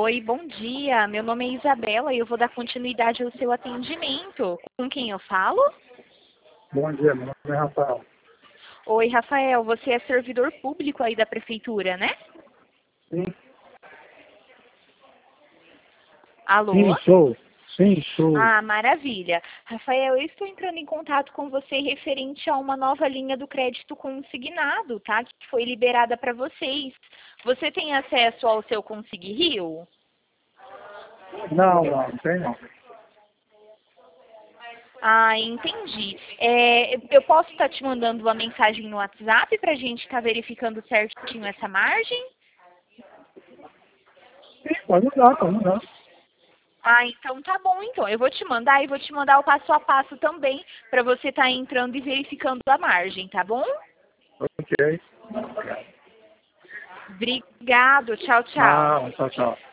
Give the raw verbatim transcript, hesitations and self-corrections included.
Oi, bom dia. Meu nome é Isabela e eu vou dar continuidade ao seu atendimento. Com quem eu falo? Bom dia, meu nome é Rafael. Oi, Rafael. Você é servidor público aí da prefeitura, né? Sim, sim, Alô? sou. Sim, sou. Ah, maravilha. Rafael, eu estou entrando em contato com você referente a uma nova linha do crédito consignado, tá? Que foi liberada para vocês. Você tem acesso ao seu Consig Rio? Não, não, não tem não. Ah, entendi. É, eu posso estar te mandando uma mensagem no WhatsApp para a gente estar verificando certinho essa margem? Sim, pode mudar, pode mudar. Ah, então tá bom, então. Eu vou te mandar e vou te mandar o passo a passo também para você estar entrando e verificando a margem, tá bom? Ok. Obrigado. Tchau, tchau. Ah, tchau, tchau.